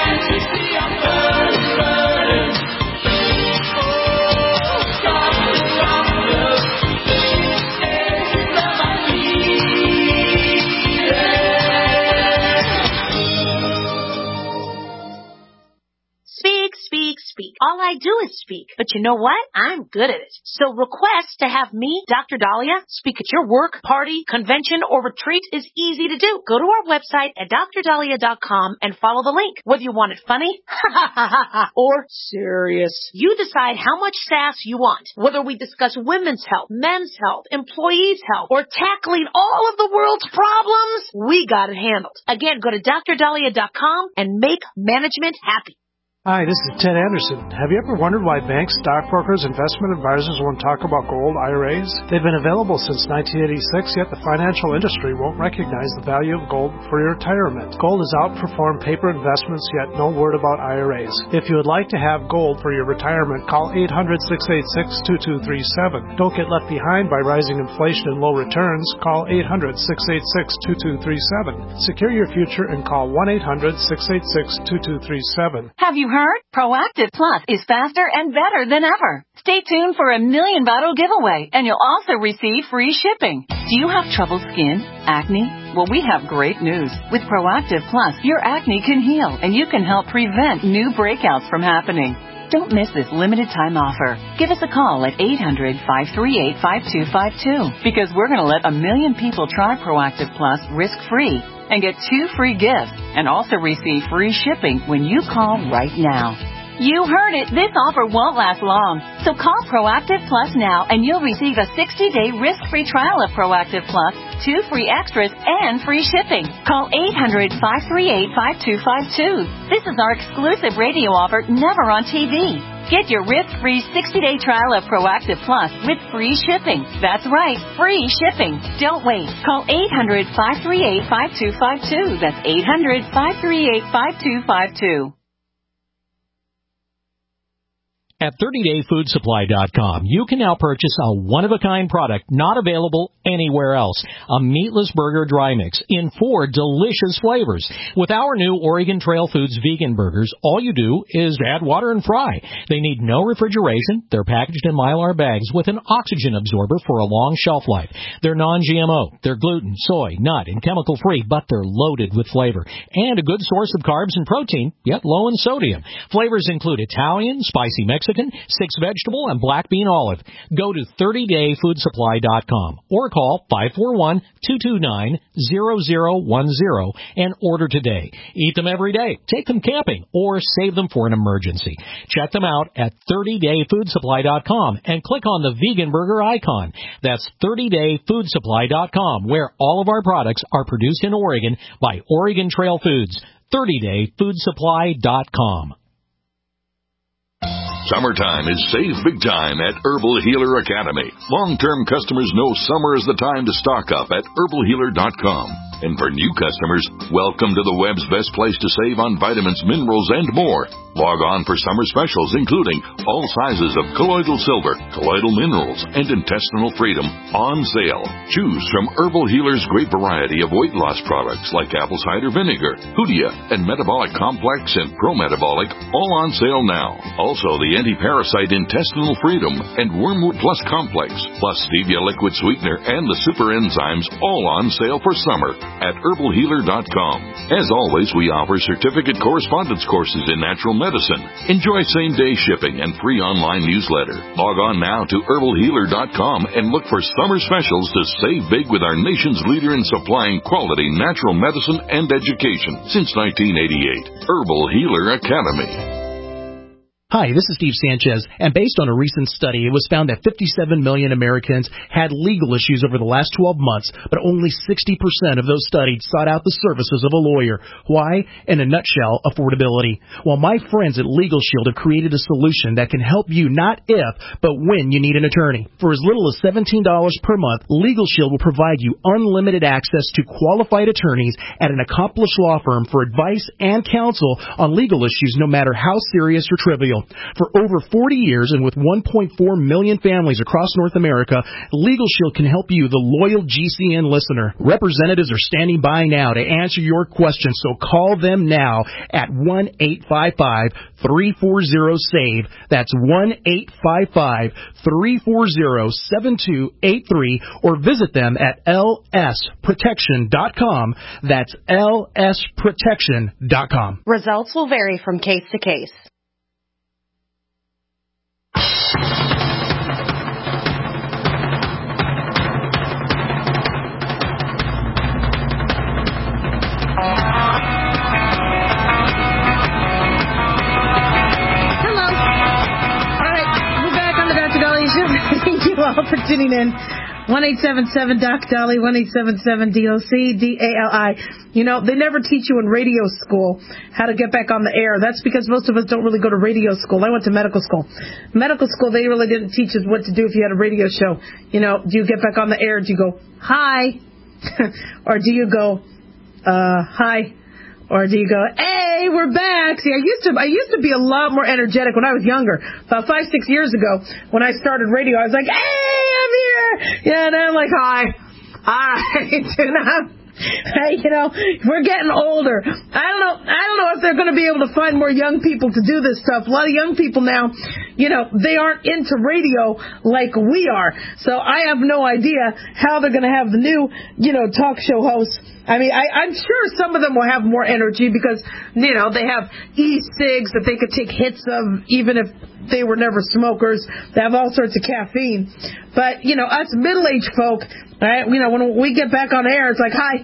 Speak. All I do is speak. But you know what? I'm good at it. So request to have me, Dr. Dahlia, speak at your work, party, convention, or retreat is easy to do. Go to our website at drdahlia.com and follow the link. Whether you want it funny, or serious, you decide how much sass you want. Whether we discuss women's health, men's health, employees' health, or tackling all of the world's problems, we got it handled. Again, go to drdahlia.com and make management happy. Hi, this is Ted Anderson. Have you ever wondered why banks, stockbrokers, investment advisors won't talk about gold IRAs? They've been available since 1986, yet the financial industry won't recognize the value of gold for your retirement. Gold has outperformed paper investments, yet no word about IRAs. If you would like to have gold for your retirement, call 800-686-2237. Don't get left behind by rising inflation and low returns. Call 800-686-2237. Secure your future and call 1-800-686-2237. Have you heard? Proactive Plus is faster and better than ever. Stay tuned for a $1 million bottle giveaway, and you'll also receive free shipping. Do you have troubled skin? Acne? Well, we have great news. With Proactive Plus, your acne can heal, and you can help prevent new breakouts from happening. Don't miss this limited time offer. Give us a call at 800-538-5252 because we're going to let 1 million people try Proactive Plus risk-free and get 2 free gifts and also receive free shipping when you call right now. You heard it. This offer won't last long. So call Proactive Plus now and you'll receive a 60-day risk-free trial of Proactive Plus, 2 free extras, and free shipping. Call 800-538-5252. This is our exclusive radio offer, never on TV. Get your risk-free 60-day trial of Proactive Plus with free shipping. That's right, free shipping. Don't wait. Call 800-538-5252. That's 800-538-5252. At 30dayfoodsupply.com, you can now purchase a one-of-a-kind product not available anywhere else. A meatless burger dry mix in 4 delicious flavors. With our new Oregon Trail Foods vegan burgers, all you do is add water and fry. They need no refrigeration. They're packaged in Mylar bags with an oxygen absorber for a long shelf life. They're non-GMO. They're gluten, soy, nut, and chemical-free, but they're loaded with flavor. And a good source of carbs and protein, yet low in sodium. Flavors include Italian, spicy Mexican, 6-vegetable, and black bean olive. Go to 30dayfoodsupply.com or call 541-229-0010 and order today. Eat them every day, take them camping, or save them for an emergency. Check them out at 30dayfoodsupply.com and click on the vegan burger icon. That's 30dayfoodsupply.com, where all of our products are produced in Oregon by Oregon Trail Foods. 30dayfoodsupply.com. Summertime is save big time at Herbal Healer Academy. Long-term customers know summer is the time to stock up at herbalhealer.com. And for new customers, welcome to the web's best place to save on vitamins, minerals, and more. Log on for summer specials, including all sizes of colloidal silver, colloidal minerals, and intestinal freedom on sale. Choose from Herbal Healer's great variety of weight loss products like apple cider vinegar, Hoodia, and Metabolic Complex and Pro-Metabolic, all on sale now. Also, the anti-parasite intestinal freedom and Wormwood Plus Complex, plus stevia liquid sweetener and the super enzymes, all on sale for summer at herbalhealer.com. As always, we offer certificate correspondence courses in natural medicine. Enjoy same-day shipping and free online newsletter. Log on now to herbalhealer.com and look for summer specials to save big with our nation's leader in supplying quality natural medicine and education since 1988. Herbal Healer Academy. Hi, this is Steve Sanchez, and based on a recent study, it was found that 57 million Americans had legal issues over the last 12 months, but only 60% of those studied sought out the services of a lawyer. Why? In a nutshell, affordability. Well, my friends at Legal Shield have created a solution that can help you not if, but when you need an attorney. For as little as $17 per month, Legal Shield will provide you unlimited access to qualified attorneys at an accomplished law firm for advice and counsel on legal issues, no matter how serious or trivial. For over 40 years and with 1.4 million families across North America, Legal Shield can help you, the loyal GCN listener. Representatives are standing by now to answer your questions, so call them now at 1-855-340-SAVE. That's 1-855-340-7283, or visit them at lsprotection.com. That's lsprotection.com. Results will vary from case to case. For tuning in. 1-877-DOC-DOLLY, 1-877-DOC-DALI. You know, they never teach you in radio school how to get back on the air. That's because most of us don't really go to radio school. I went to medical school. Medical school, they really didn't teach us what to do if you had a radio show. You know, do you get back on the air? Do you go, hi? Or do you go, hi? Or do you go, hey, we're back? See, I used to be a lot more energetic when I was younger. About 5-6 years ago, when I started radio, I was like, hey, I'm here. Yeah, and I'm like, hi. All right. We're getting older. I don't know if they're going to be able to find more young people to do this stuff. A lot of young people now, they aren't into radio like we are. So I have no idea how they're going to have the new, talk show hosts. I mean, I'm sure some of them will have more energy because, they have e-cigs that they could take hits of even if they were never smokers. They have all sorts of caffeine. But, us middle-aged folk, right, when we get back on air, it's like, hi.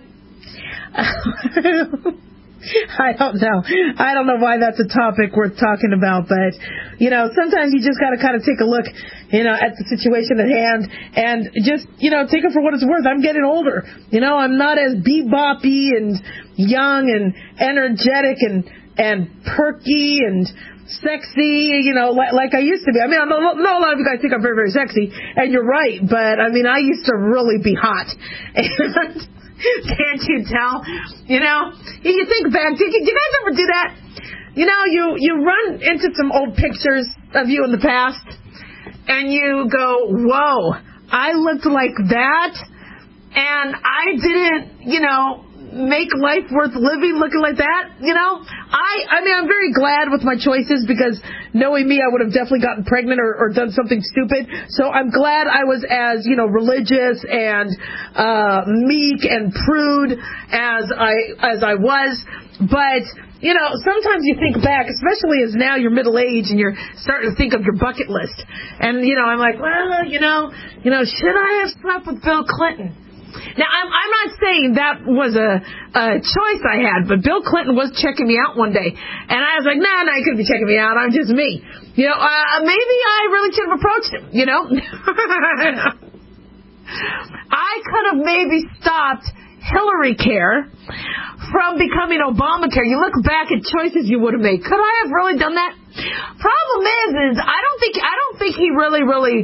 I don't know. I don't know why that's a topic worth talking about, but, sometimes you just got to kind of take a look, at the situation at hand and just, take it for what it's worth. I'm getting older. I'm not as beboppy and young and energetic and perky and sexy, like I used to be. I mean, I know a lot of you guys think I'm very, very sexy, and you're right, but, I mean, I used to really be hot. And can't you tell? You think back, did you guys ever do that? You run into some old pictures of you in the past, and you go, whoa, I looked like that, and I didn't, make life worth living looking like that, I mean, I'm very glad with my choices because knowing me, I would have definitely gotten pregnant or done something stupid. So I'm glad I was as, religious and meek and prude as I was. But, sometimes you think back, especially as now you're middle-aged and you're starting to think of your bucket list. And, I'm like, well, should I have slept with Bill Clinton? Now, I'm not saying that was a choice I had, but Bill Clinton was checking me out one day. And I was like, no, you couldn't be checking me out. I'm just me. Maybe I really should have approached him, I could have maybe stopped Hillary Care from becoming Obamacare. You look back at choices you would have made. Could I have really done that? Problem is I don't think he really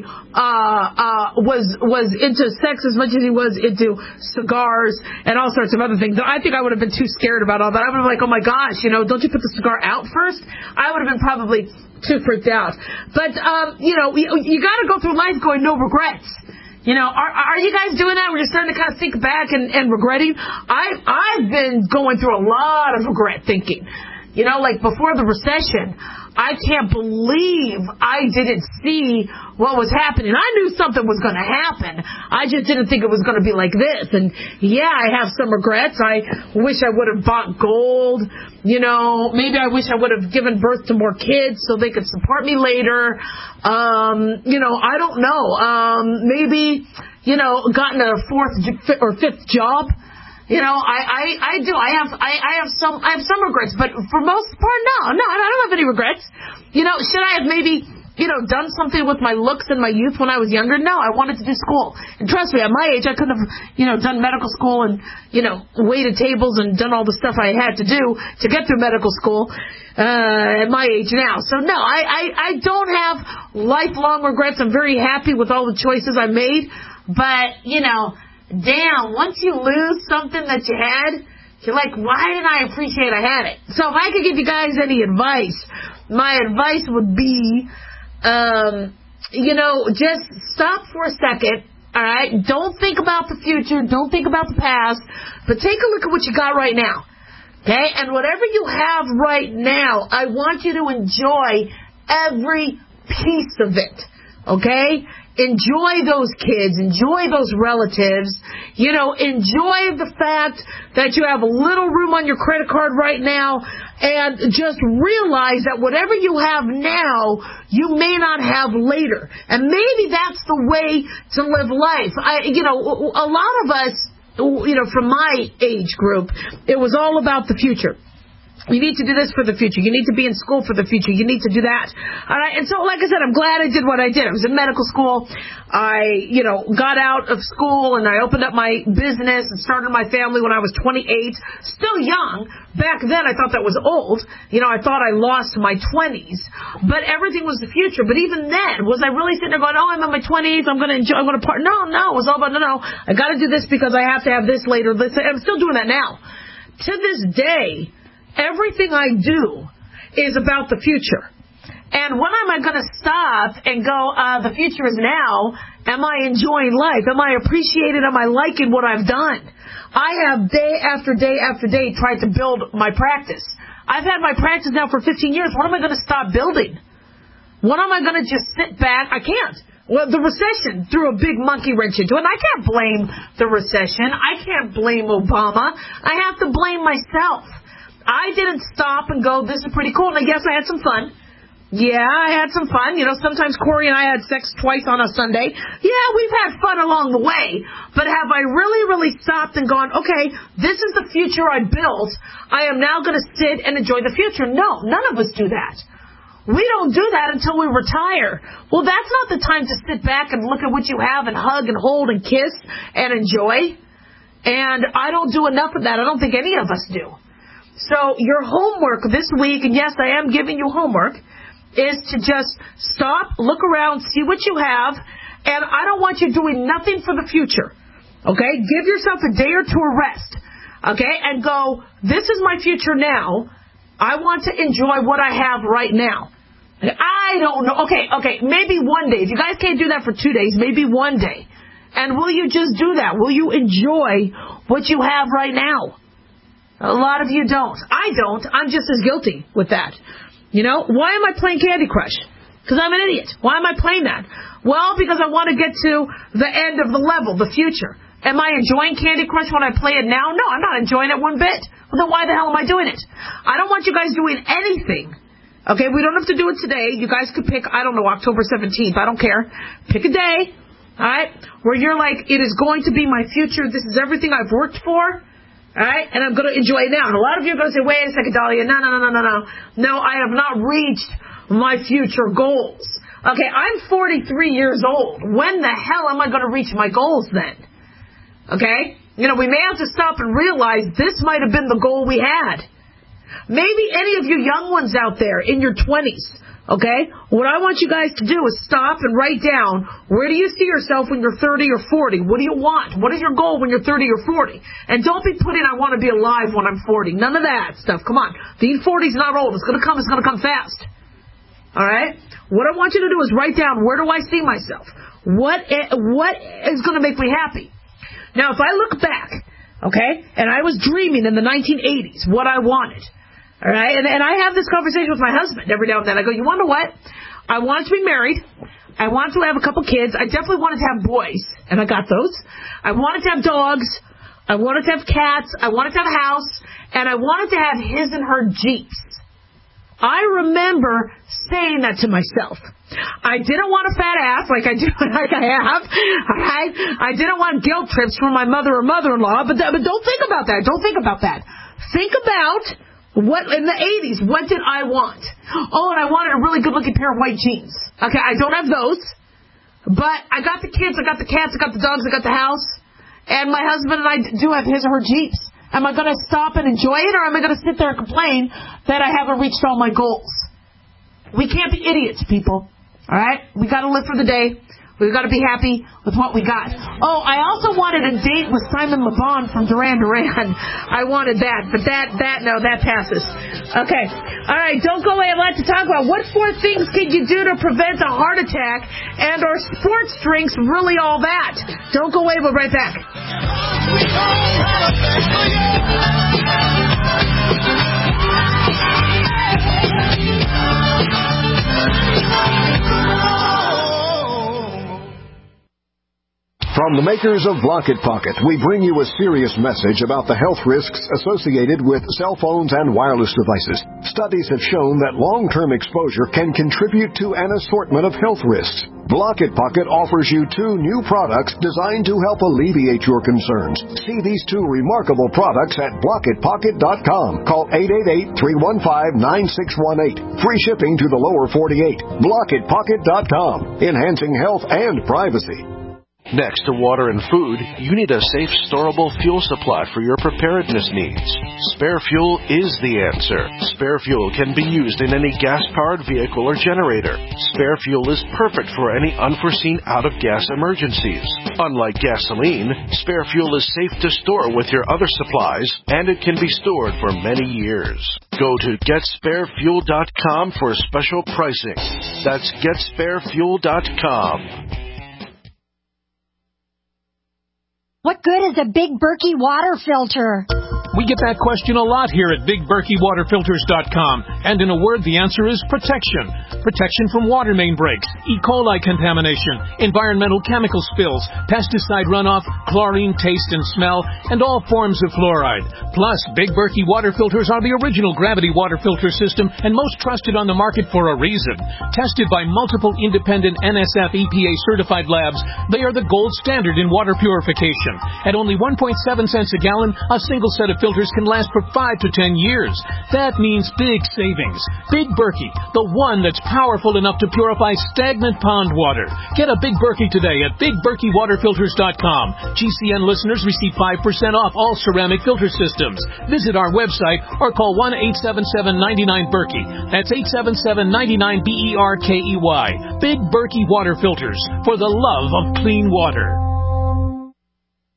was into sex as much as he was into cigars and all sorts of other things. I think I would have been too scared about all that. I would have been like, oh my gosh, don't you put the cigar out first? I would have been probably too freaked out. But you got to go through life going no regrets. Are you guys doing that? Where you're starting to kind of think back and regretting? I've been going through a lot of regret thinking. Like before the recession, I can't believe I didn't see what was happening. I knew something was going to happen. I just didn't think it was going to be like this. And yeah, I have some regrets. I wish I would have bought gold. Maybe I wish I would have given birth to more kids so they could support me later. I don't know. Maybe, gotten a fourth or fifth job. I do. I have some regrets, but for most part, no, I don't have any regrets. Should I have maybe, done something with my looks and my youth when I was younger? No, I wanted to do school. And trust me, at my age, I could have, done medical school and, waited tables and done all the stuff I had to do to get through medical school, at my age now. So no, I don't have lifelong regrets. I'm very happy with all the choices I made, but, damn, once you lose something that you had, you're like, why didn't I appreciate I had it? So if I could give you guys any advice, my advice would be, just stop for a second, all right? Don't think about the future. Don't think about the past. But take a look at what you got right now, okay? And whatever you have right now, I want you to enjoy every piece of it, okay? Enjoy those kids. Enjoy those relatives. Enjoy the fact that you have a little room on your credit card right now, and just realize that whatever you have now, you may not have later. And maybe that's the way to live life. A lot of us, from my age group, it was all about the future. You need to do this for the future. You need to be in school for the future. You need to do that. All right. And so, like I said, I'm glad I did what I did. I was in medical school. I, got out of school and I opened up my business and started my family when I was 28. Still young. Back then, I thought that was old. I thought I lost my 20s. But everything was the future. But even then, was I really sitting there going, oh, I'm in my 20s. I'm going to enjoy. I'm going to part. No. It was all about, no. I got to do this because I have to have this later. I'm still doing that now. To this day, everything I do is about the future. And when am I going to stop and go, the future is now, Am I enjoying life? Am I appreciating? Am I liking what I've done? I have day after day after day tried to build my practice. I've had my practice now for 15 years. When am I going to stop building? When am I going to just sit back? I can't. Well, the recession threw a big monkey wrench into it. And I can't blame the recession. I can't blame Obama. I have to blame myself. I didn't stop and go, this is pretty cool. And yes, I had some fun. Yeah, I had some fun. You know, sometimes Corey and I had sex twice on a Sunday. Yeah, we've had fun along the way. But have I really, really stopped and gone, okay, this is the future I built. I am now going to sit and enjoy the future. No, none of us do that. We don't do that until we retire. Well, that's not the time to sit back and look at what you have and hug and hold and kiss and enjoy. And I don't do enough of that. I don't think any of us do. So your homework this week, and yes, I am giving you homework, is to just stop, look around, see what you have, and I don't want you doing nothing for the future. Okay? Give yourself a day or two of rest. Okay? And go, this is my future now. I want to enjoy what I have right now. I don't know. Okay, maybe one day. If you guys can't do that for 2 days, maybe one day. And will you just do that? Will you enjoy what you have right now? A lot of you don't. I don't. I'm just as guilty with that. You know, why am I playing Candy Crush? Because I'm an idiot. Why am I playing that? Well, because I want to get to the end of the level, the future. Am I enjoying Candy Crush when I play it now? No, I'm not enjoying it one bit. Well, then why the hell am I doing it? I don't want you guys doing anything. Okay, we don't have to do it today. You guys could pick, I don't know, October 17th. I don't care. Pick a day, all right, where you're like, it is going to be my future. This is everything I've worked for. All right, and I'm going to enjoy it now. And a lot of you are going to say, wait a second, Dahlia, no. No, I have not reached my future goals. Okay, I'm 43 years old. When the hell am I going to reach my goals then? Okay? You know, we may have to stop and realize this might have been the goal we had. Maybe any of you young ones out there in your 20s, okay? What I want you guys to do is stop and write down, where do you see yourself when you're 30 or 40? What do you want? What is your goal when you're 30 or 40? And don't be putting, I want to be alive when I'm 40. None of that stuff. Come on. The 40's not old. It's going to come fast. All right? What I want you to do is write down, where do I see myself? What is going to make me happy? Now, if I look back, okay, and I was dreaming in the 1980s what I wanted, all right, and I have this conversation with my husband every now and then. I go, you want to know what? I wanted to be married. I wanted to have a couple kids. I definitely wanted to have boys, and I got those. I wanted to have dogs. I wanted to have cats. I wanted to have a house, and I wanted to have his and her Jeeps. I remember saying that to myself. I didn't want a fat ass like I have. All right? I didn't want guilt trips from my mother or mother-in-law, but don't think about that. Don't think about that. Think about what in the 80s, what did I want? Oh, and I wanted a really good-looking pair of white jeans. Okay, I don't have those, but I got the kids, I got the cats, I got the dogs, I got the house, and my husband and I do have his or her Jeeps. Am I going to stop and enjoy it, or am I going to sit there and complain that I haven't reached all my goals? We can't be idiots, people. All right? We got to live for the day. We've got to be happy with what we got. Oh, I also wanted a date with Simon Le Bon from Duran Duran. I wanted that, but that passes. Okay. All right, don't go away. I'd like to talk about what 4 things can you do to prevent a heart attack, and are sports drinks really all that? Don't go away. We'll be right back. From the makers of Block It Pocket, we bring you a serious message about the health risks associated with cell phones and wireless devices. Studies have shown that long-term exposure can contribute to an assortment of health risks. Block It Pocket offers you 2 new products designed to help alleviate your concerns. See these 2 remarkable products at blockitpocket.com. Call 888-315-9618. Free shipping to the lower 48. Blockitpocket.com. Enhancing health and privacy. Next to water and food, you need a safe, storable fuel supply for your preparedness needs. Spare Fuel is the answer. Spare Fuel can be used in any gas-powered vehicle or generator. Spare Fuel is perfect for any unforeseen out-of-gas emergencies. Unlike gasoline, Spare Fuel is safe to store with your other supplies, and it can be stored for many years. Go to GetSpareFuel.com for special pricing. That's GetSpareFuel.com. What good is a Big Berkey water filter? We get that question a lot here at BigBerkeyWaterFilters.com. And in a word, the answer is protection. Protection from water main breaks, E. coli contamination, environmental chemical spills, pesticide runoff, chlorine taste and smell, and all forms of fluoride. Plus, Big Berkey water filters are the original gravity water filter system and most trusted on the market for a reason. Tested by multiple independent NSF EPA certified labs, they are the gold standard in water purification. At only 1.7 cents a gallon, a single set of filters can last for 5 to 10 years. That means big savings. Big Berkey, the one that's powerful enough to purify stagnant pond water. Get a Big Berkey today at BigBerkeyWaterFilters.com. GCN listeners receive 5% off all ceramic filter systems. Visit our website or call 1-877-99-BERKEY. That's 877-99-BERKEY. Big Berkey Water Filters, for the love of clean water.